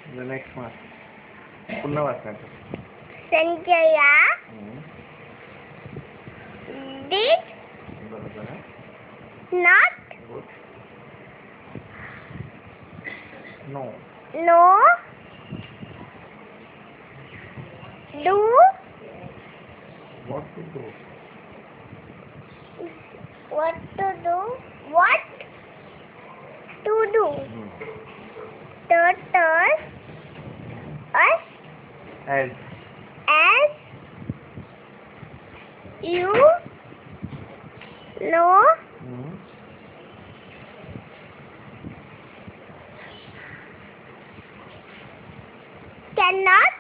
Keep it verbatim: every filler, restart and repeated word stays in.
The next one. पुन्हा वाचण्याचं. Sanjaya hmm. did बरोबर आहे. not Good. No. know do What to do? what to do what to do Hmm. turtle us As. as you know Hmm. cannot